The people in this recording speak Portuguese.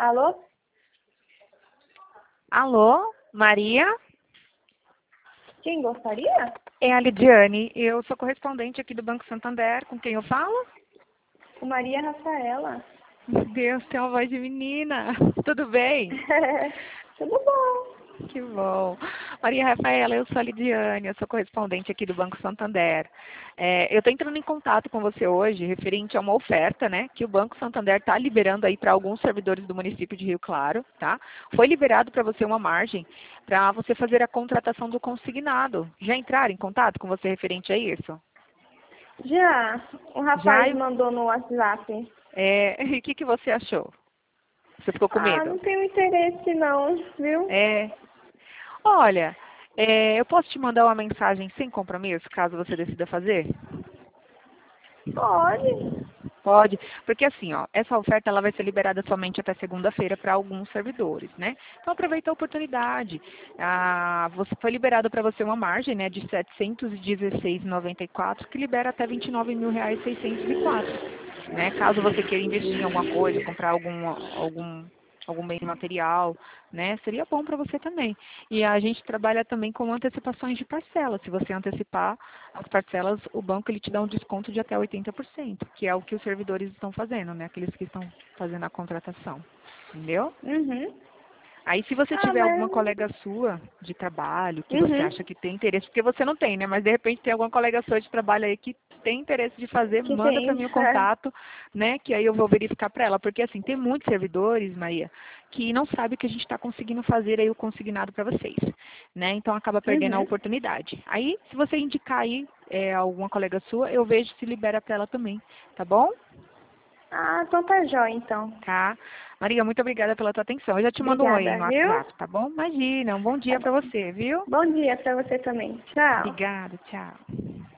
Alô? Alô, Maria? Quem gostaria? É a Lidiane. Eu sou correspondente aqui do Banco Santander. Com quem eu falo? Com Maria Rafaela. Meu Deus, tem uma voz de menina. Tudo bem? Tudo bom? Que bom. Maria Rafaela, eu sou a Lidiane, eu sou correspondente aqui do Banco Santander. Eu estou entrando em contato com você hoje referente a uma oferta, né, que o Banco Santander está liberando aí para alguns servidores do município de Rio Claro, tá? Foi liberado para você uma margem para você fazer a contratação do consignado. Já entraram em contato com você referente a isso? Já, o Já? rapaz mandou no WhatsApp. E o que você achou? Você ficou com Ah, medo? não tenho interesse não, viu? É. Olha, eu posso te mandar uma mensagem sem compromisso, caso você decida fazer? Pode. Pode, porque assim, ó, essa oferta ela vai ser liberada somente até segunda-feira para alguns servidores, né? Então aproveita a oportunidade. Você foi liberado para você uma margem, né, de R$ 716,94, que libera até R$ 29.604, né? Caso você queira investir em alguma coisa, comprar algum bem material, né? Seria bom para você também. E a gente trabalha também com antecipações de parcelas. Se você antecipar as parcelas, o banco ele te dá um desconto de até 80%, que é o que os servidores estão fazendo, né? Aqueles que estão fazendo a contratação. Entendeu? Uhum. Aí, se você Ah, tiver alguma mas... colega sua de trabalho que você Uhum. acha que tem interesse, porque você não tem, né? Mas de repente tem alguma colega sua de trabalho aí que tem interesse de fazer, Que manda para tem. mim o contato, né? Que aí eu vou verificar para ela. Porque assim, tem muitos servidores, Maria, que não sabem que a gente está conseguindo fazer aí o consignado para vocês, né? Então acaba perdendo a Uhum. oportunidade. Aí, se você indicar aí alguma colega sua, eu vejo se libera para ela também, tá bom? Ah, então tá jóia, então. Tá? Maria, muito obrigada pela tua atenção. Eu já te mando um oi Obrigada, no viu? WhatsApp, tá bom? Imagina, um bom dia Tá. para você, viu? Bom dia pra você também. Tchau. Obrigada, tchau.